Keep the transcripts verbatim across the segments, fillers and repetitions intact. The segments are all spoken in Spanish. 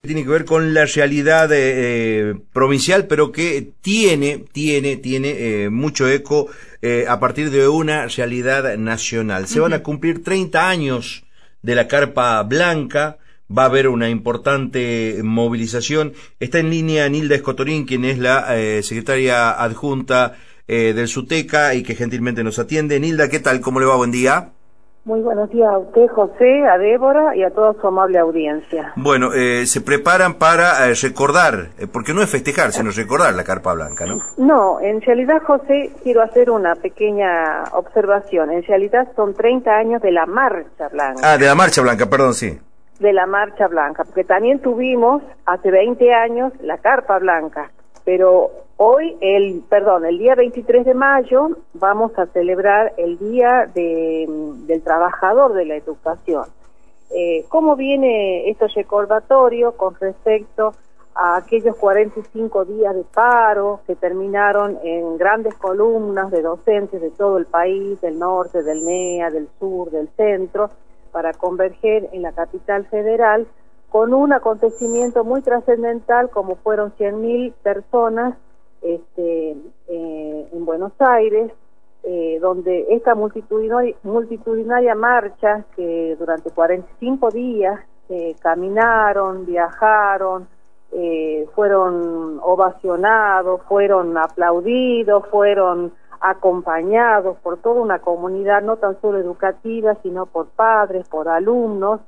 tiene que ver con la realidad eh, provincial, pero que tiene, tiene, tiene eh, mucho eco eh, a partir de una realidad nacional. Se uh-huh. van a cumplir treinta años de la Carpa Blanca, va a haber una importante movilización. Está en línea Nilda Escotorín, quien es la eh, secretaria adjunta eh, del SUTECA y que gentilmente nos atiende. Nilda, ¿qué tal? ¿Cómo le va? Buen día. Muy buenos días a usted, José, a Débora y a toda su amable audiencia. Bueno, eh, se preparan para eh, recordar, eh, porque no es festejar, sino recordar la Carpa Blanca, ¿no? No, en realidad, José, quiero hacer una pequeña observación. En realidad son treinta años de la Marcha Blanca. Ah, de la Marcha Blanca, perdón, sí. De la Marcha Blanca, porque también tuvimos hace veinte años la Carpa Blanca, pero hoy, el perdón, el día veintitrés de mayo vamos a celebrar el Día de, del Trabajador de la Educación. Eh, ¿Cómo viene este recordatorio con respecto a aquellos cuarenta y cinco días de paro que terminaron en grandes columnas de docentes de todo el país, del norte, del N E A, del sur, del centro, para converger en la capital federal con un acontecimiento muy trascendental como fueron cien mil personas este, eh, en Buenos Aires, eh, donde esta multitudinaria, multitudinaria marcha que durante cuarenta y cinco días eh, caminaron, viajaron, eh, fueron ovacionados, fueron aplaudidos, fueron acompañados por toda una comunidad, no tan solo educativa, sino por padres, por alumnos,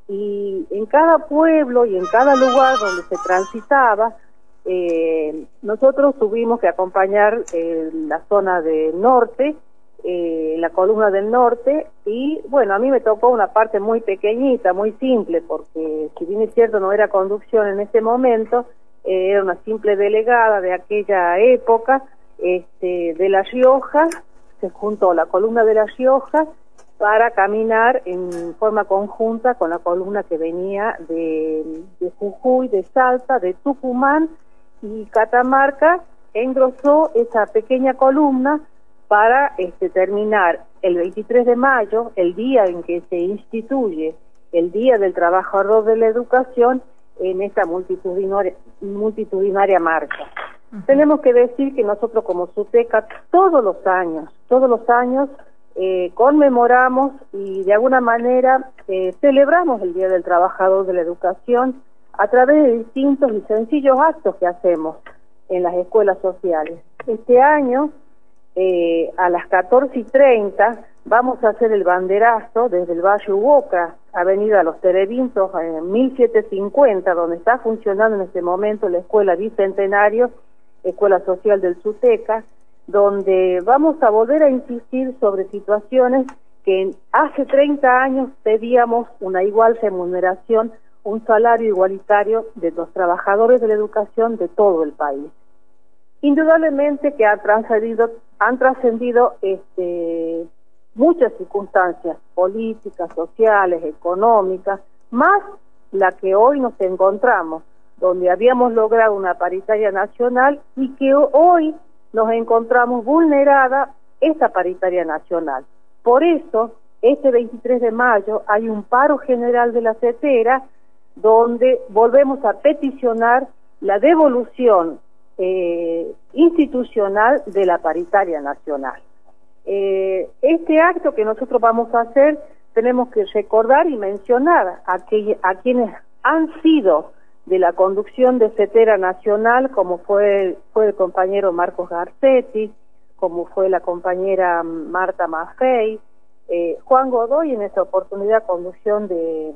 y en cada pueblo y en cada lugar donde se transitaba, eh, nosotros tuvimos que acompañar eh, la zona del norte, eh, la columna del norte, y bueno, a mí me tocó una parte muy pequeñita, muy simple, porque si bien es cierto no era conducción en ese momento, eh, era una simple delegada de aquella época, este, de La Rioja, se juntó la columna de La Rioja para caminar en forma conjunta con la columna que venía de, de Jujuy, de Salta, de Tucumán, y Catamarca engrosó esa pequeña columna para este, terminar el veintitrés de mayo, el día en que se instituye el Día del Trabajador de la Educación, en esta multitudinaria, multitudinaria marcha. Uh-huh. Tenemos que decir que nosotros como SUTECA todos los años, todos los años eh, conmemoramos y de alguna manera eh, celebramos el Día del Trabajador de la Educación a través de distintos y sencillos actos que hacemos en las escuelas sociales. Este año, eh, a las catorce y treinta, vamos a hacer el banderazo desde el Valle Uoca, Avenida Los Terevintos, en mil setecientos cincuenta, donde está funcionando en este momento la Escuela Bicentenario, Escuela Social del SUTECA, donde vamos a volver a insistir sobre situaciones que hace treinta años pedíamos una igual remuneración, un salario igualitario de los trabajadores de la educación de todo el país. Indudablemente que han trascendido, han trascendido este, muchas circunstancias políticas, sociales, económicas, más la que hoy nos encontramos, donde habíamos logrado una paritaria nacional y que hoy nos encontramos vulnerada esta paritaria nacional. Por eso, este veintitrés de mayo hay un paro general de la CETERA, donde volvemos a peticionar la devolución eh, institucional de la paritaria nacional. Eh, este acto que nosotros vamos a hacer, tenemos que recordar y mencionar a, que, a quienes han sido de la conducción de CETERA Nacional, como fue, fue el compañero Marcos Garcetti, como fue la compañera Marta Maffei, eh, Juan Godoy en esta oportunidad conducción de,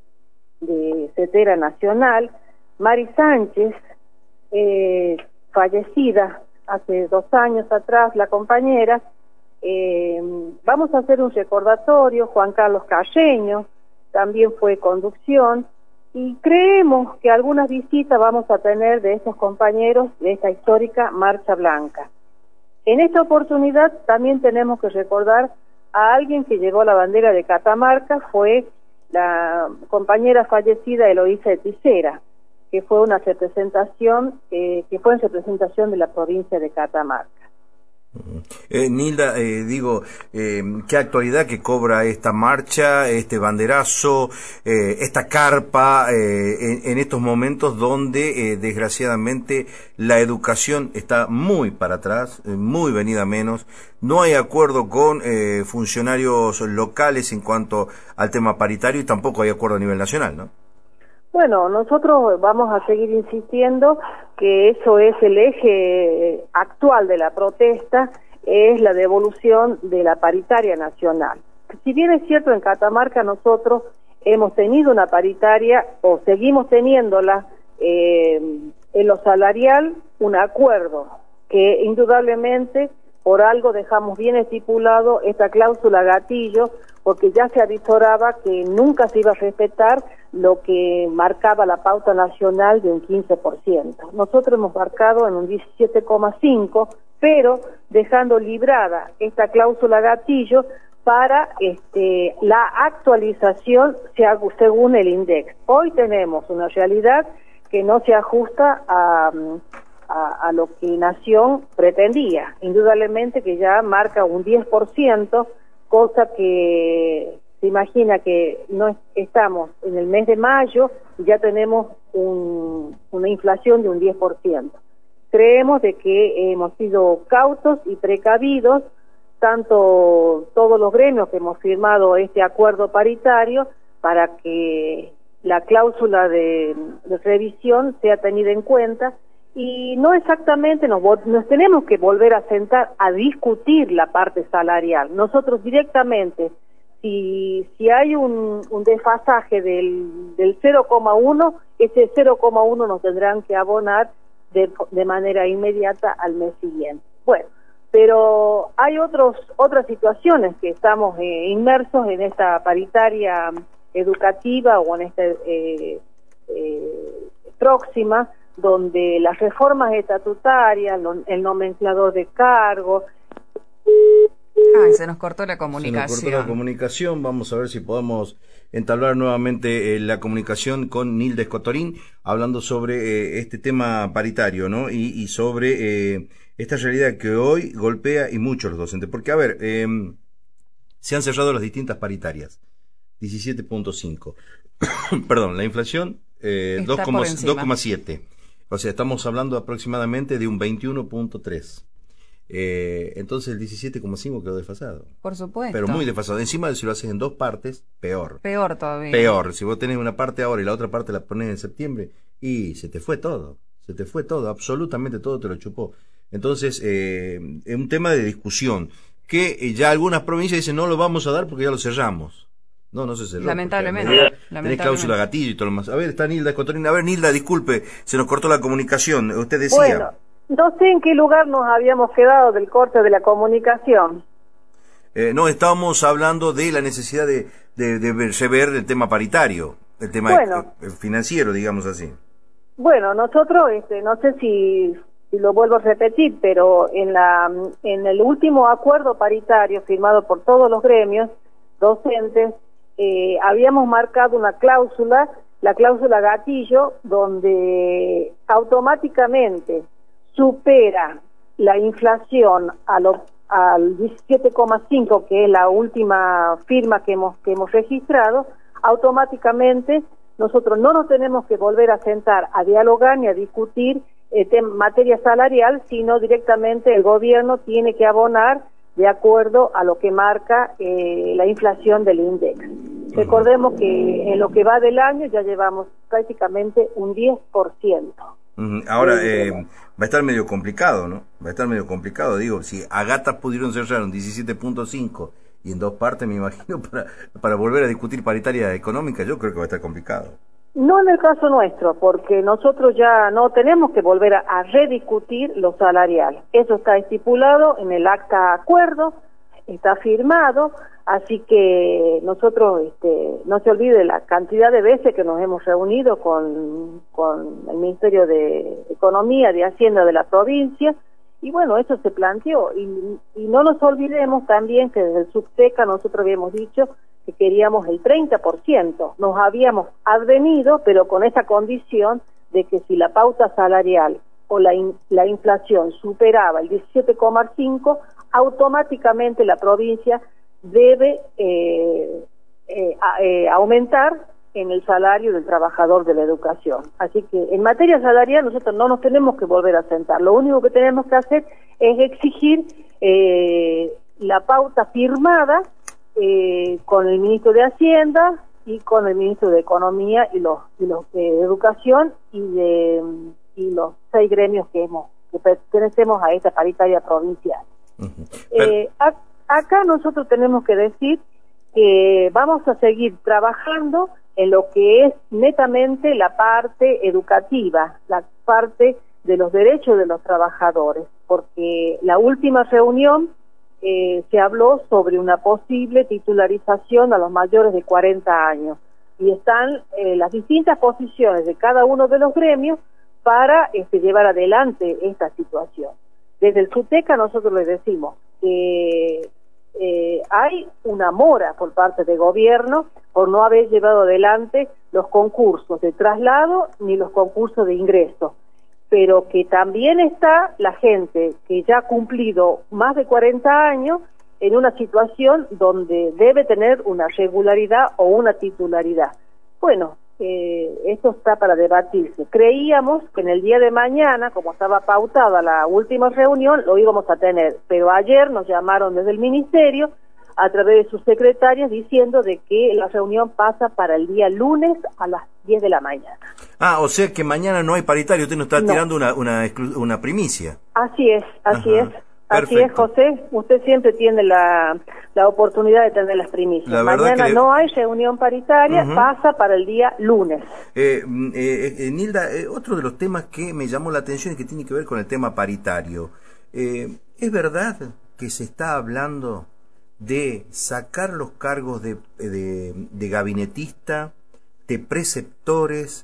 de CETERA Nacional, Mari Sánchez, eh, fallecida hace dos años atrás, la compañera. Eh, vamos a hacer un recordatorio, Juan Carlos Carreño también fue conducción, y creemos que algunas visitas vamos a tener de esos compañeros de esta histórica Marcha Blanca. En esta oportunidad también tenemos que recordar a alguien que llevó la bandera de Catamarca, fue la compañera fallecida Eloísa Eticera, que fue una representación, eh, que fue en representación de la provincia de Catamarca. Eh, Nilda, eh, digo, eh, qué actualidad que cobra esta marcha, este banderazo, eh, esta carpa, eh, en, en estos momentos donde, eh, desgraciadamente, la educación está muy para atrás, eh, muy venida menos. No hay acuerdo con eh, funcionarios locales en cuanto al tema paritario y tampoco hay acuerdo a nivel nacional, ¿no? Bueno, nosotros vamos a seguir insistiendo que eso es el eje actual de la protesta, es la devolución de la paritaria nacional. Si bien es cierto, en Catamarca nosotros hemos tenido una paritaria, o seguimos teniéndola, eh, en lo salarial, un acuerdo, que indudablemente por algo dejamos bien estipulado esta cláusula gatillo, porque ya se avisoraba que nunca se iba a respetar lo que marcaba la pauta nacional de un quince por ciento. Nosotros hemos marcado en un diecisiete coma cinco, pero dejando librada esta cláusula gatillo para este, la actualización según el INDEC. Hoy tenemos una realidad que no se ajusta a, a, a lo que Nación pretendía. Indudablemente que ya marca un diez por ciento, cosa que se imagina que no estamos en el mes de mayo y ya tenemos un, una inflación de un diez por ciento. Creemos de que hemos sido cautos y precavidos, tanto todos los gremios que hemos firmado este acuerdo paritario, para que la cláusula de, de revisión sea tenida en cuenta, y no exactamente nos, nos tenemos que volver a sentar a discutir la parte salarial. Nosotros directamente, si, si hay un, un desfasaje del, del cero coma uno, ese cero coma uno nos tendrán que abonar de, de manera inmediata al mes siguiente. Bueno, pero hay otros otras situaciones que estamos eh, inmersos en esta paritaria educativa o en esta eh, eh, próxima, donde las reformas estatutarias, el nomenclador de cargo... Ay, se nos cortó la comunicación. Se nos cortó la comunicación. Vamos a ver si podemos entablar nuevamente eh, la comunicación con Nilda Escotorín, hablando sobre eh, este tema paritario, ¿no? Y, y sobre eh, esta realidad que hoy golpea y mucho a los docentes. Porque, a ver, eh, se han cerrado las distintas paritarias. diecisiete punto cinco. Perdón, la inflación eh, dos coma siete. O sea, estamos hablando aproximadamente de un veintiuno punto tres. Eh, entonces el diecisiete coma cinco quedó desfasado. Por supuesto. Pero muy desfasado. Encima de si lo haces en dos partes, peor. Peor todavía. Peor. Si vos tenés una parte ahora y la otra parte la pones en septiembre, y se te fue todo. Se te fue todo. Absolutamente todo te lo chupó. Entonces, eh, es un tema de discusión. Que eh, ya algunas provincias dicen no lo vamos a dar porque ya lo cerramos. No, no se cerró. Lamentablemente. Lamentablemente. Tenés cláusula gatillo y todo lo más. A ver, está Nilda Escotorín. A ver, Nilda, disculpe, se nos cortó la comunicación. Usted decía... Bueno, no sé en qué lugar nos habíamos quedado del corte de la comunicación. Eh, no, estábamos hablando de la necesidad de, de, de ver el tema paritario, el tema bueno, eh, financiero, digamos así. Bueno, nosotros, este, no sé si, si lo vuelvo a repetir, pero en, la, en el último acuerdo paritario firmado por todos los gremios docentes, Eh, habíamos marcado una cláusula, la cláusula gatillo, donde automáticamente supera la inflación a lo, al diecisiete coma cinco, que es la última firma que hemos, que hemos registrado. Automáticamente nosotros no nos tenemos que volver a sentar a dialogar ni a discutir eh, materia salarial, sino directamente el gobierno tiene que abonar de acuerdo a lo que marca eh, la inflación del INDEC. Recordemos que en lo que va del año ya llevamos prácticamente un diez por ciento. Uh-huh. Ahora, eh, va a estar medio complicado, ¿no? Va a estar medio complicado, digo, si a gatas pudieron cerrar un diecisiete punto cinco y en dos partes, me imagino, para, para volver a discutir paritaria económica, yo creo que va a estar complicado. No en el caso nuestro, porque nosotros ya no tenemos que volver a, a rediscutir lo salarial. Eso está estipulado en el acta acuerdo, está firmado, así que nosotros, este, no se olvide la cantidad de veces que nos hemos reunido con, con el Ministerio de Economía, de Hacienda de la provincia, y bueno, eso se planteó. Y, y no nos olvidemos también que desde el Subteca nosotros habíamos dicho que queríamos el treinta por ciento. Nos habíamos advenido, pero con esa condición de que si la pauta salarial o la, in, la inflación superaba el diecisiete coma cinco, automáticamente la provincia debe eh, eh, a, eh, aumentar en el salario del trabajador de la educación. Así que en materia salarial nosotros no nos tenemos que volver a sentar. Lo único que tenemos que hacer es exigir eh, la pauta firmada eh, con el ministro de Hacienda y con el ministro de Economía y los, y los de Educación y de y los seis gremios que hemos que pertenecemos a esta paritaria provincial. Uh-huh. eh, a, acá nosotros tenemos que decir que vamos a seguir trabajando en lo que es netamente la parte educativa, la parte de los derechos de los trabajadores, porque la última reunión eh, se habló sobre una posible titularización a los mayores de cuarenta años y están eh, las distintas posiciones de cada uno de los gremios para este, llevar adelante esta situación. Desde el SUTECA nosotros les decimos que eh, hay una mora por parte del gobierno por no haber llevado adelante los concursos de traslado ni los concursos de ingreso, pero que también está la gente que ya ha cumplido más de cuarenta años en una situación donde debe tener una regularidad o una titularidad. Bueno, eh, esto está para debatirse. Creíamos que en el día de mañana, como estaba pautada la última reunión, lo íbamos a tener, pero ayer nos llamaron desde el ministerio a través de sus secretarias diciendo de que la reunión pasa para el día lunes a las diez de la mañana. Ah, o sea que mañana no hay paritario, usted nos está no. tirando una, una, una primicia. Así es, así Ajá. es. Así es, José, usted siempre tiene la, la oportunidad de tener las primicias. Mañana le... no hay reunión paritaria, uh-huh. pasa para el día lunes. Eh, eh, eh, Nilda, eh, otro de los temas que me llamó la atención y que tiene que ver con el tema paritario. Eh, ¿Es verdad que se está hablando de sacar los cargos de, de, de gabinetista, de preceptores,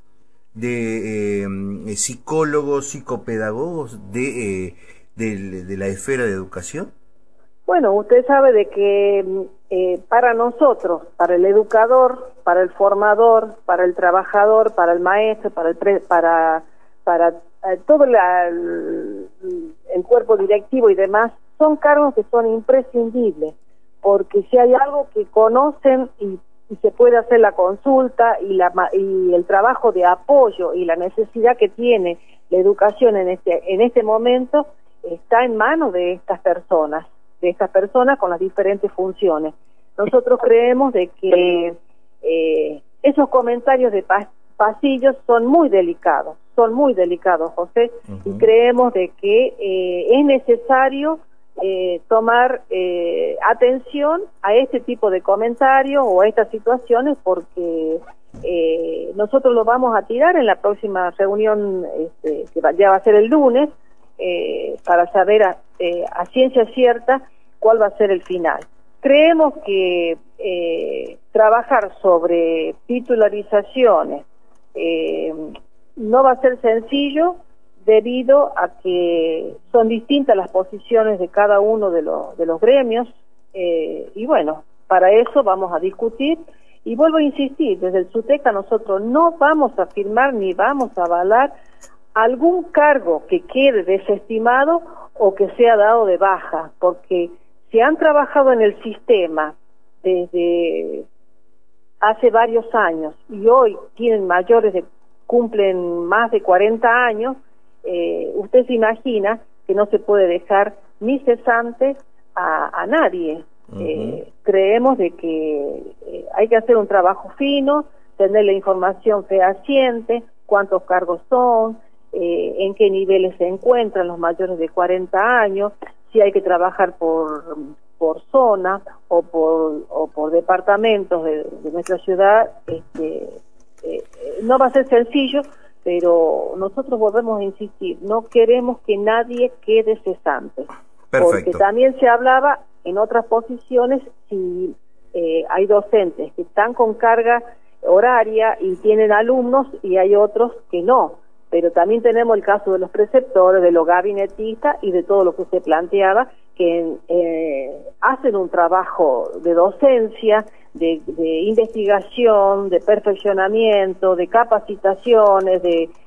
de eh, psicólogos, psicopedagogos, de... Eh, De, de la esfera de educación? Bueno, usted sabe de que eh, para nosotros, para el educador, para el formador, para el trabajador, para el maestro, para el pre, para para eh, todo la, el, el cuerpo directivo y demás, son cargos que son imprescindibles, porque si hay algo que conocen y, y se puede hacer la consulta y la y el trabajo de apoyo y la necesidad que tiene la educación en este en este momento, está en manos de estas personas, de estas personas con las diferentes funciones. Nosotros creemos de que eh, esos comentarios de pas pasillos son muy delicados, son muy delicados, José, uh-huh. y creemos de que eh, es necesario eh, tomar eh, atención a este tipo de comentarios o a estas situaciones porque eh, nosotros lo vamos a tirar en la próxima reunión este, que ya va a ser el lunes, Eh, para saber a, eh, a ciencia cierta cuál va a ser el final. Creemos que eh, trabajar sobre titularizaciones eh, no va a ser sencillo debido a que son distintas las posiciones de cada uno de los, de los gremios eh, y bueno, para eso vamos a discutir y vuelvo a insistir, desde el SUTECA nosotros no vamos a firmar ni vamos a avalar algún cargo que quede desestimado o que sea dado de baja, porque si han trabajado en el sistema desde hace varios años y hoy tienen mayores de, cumplen más de cuarenta años, eh, usted se imagina que no se puede dejar ni cesante a, a nadie. Uh-huh. eh, creemos de que eh, hay que hacer un trabajo fino, tener la información fehaciente, cuántos cargos son, Eh, en qué niveles se encuentran los mayores de cuarenta años, si hay que trabajar por por zona o por o por departamentos de, de nuestra ciudad. Este, eh, no va a ser sencillo, pero nosotros volvemos a insistir, no queremos que nadie quede cesante. Perfecto. Porque también se hablaba en otras posiciones si eh, hay docentes que están con carga horaria y tienen alumnos y hay otros que no. Pero también tenemos el caso de los preceptores, de los gabinetistas y de todo lo que se planteaba, que eh, hacen un trabajo de docencia, de, de investigación, de perfeccionamiento, de capacitaciones, de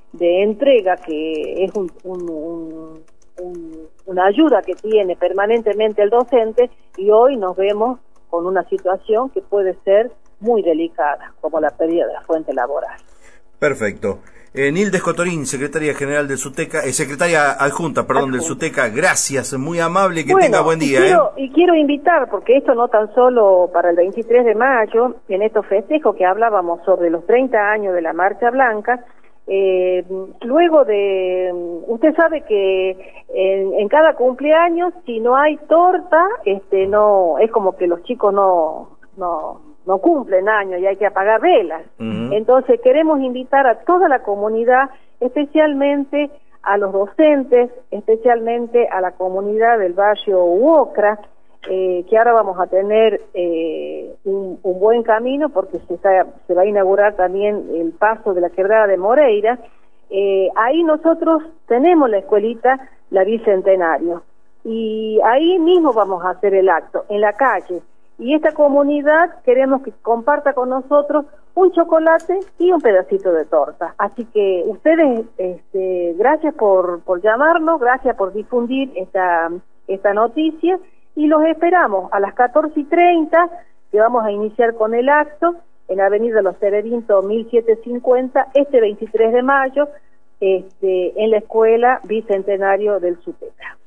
de entrega, que es un, un, un, un, una ayuda que tiene permanentemente el docente, y hoy nos vemos con una situación que puede ser muy delicada, como la pérdida de la fuente laboral. Perfecto. Eh, Nilde Cotorín, secretaria general del SUTECA, eh, secretaria adjunta, perdón, adjunta. del SUTECA, gracias, muy amable, que bueno, tenga buen día. Y quiero, ¿eh? y quiero invitar, porque esto no tan solo para el veintitrés de mayo, en estos festejos que hablábamos sobre los treinta años de la Marcha Blanca, eh, luego de, usted sabe que en, en cada cumpleaños, si no hay torta, este, no, es como que los chicos no, no, no cumplen años y hay que apagar velas. Uh-huh. Entonces queremos invitar a toda la comunidad, especialmente a los docentes, especialmente a la comunidad del barrio Uocra, eh, que ahora vamos a tener eh, un, un buen camino porque se, está, se va a inaugurar también el paso de la quebrada de Moreira. Eh, ahí nosotros tenemos la escuelita La Bicentenario y ahí mismo vamos a hacer el acto, en la calle. Y esta comunidad queremos que comparta con nosotros un chocolate y un pedacito de torta. Así que ustedes, este, gracias por, por llamarnos, gracias por difundir esta, esta noticia, y los esperamos a las catorce y treinta, que vamos a iniciar con el acto en la avenida Los Teredintos mil setecientos cincuenta, este veintitrés de mayo, este, en la escuela Bicentenario del SUTECA.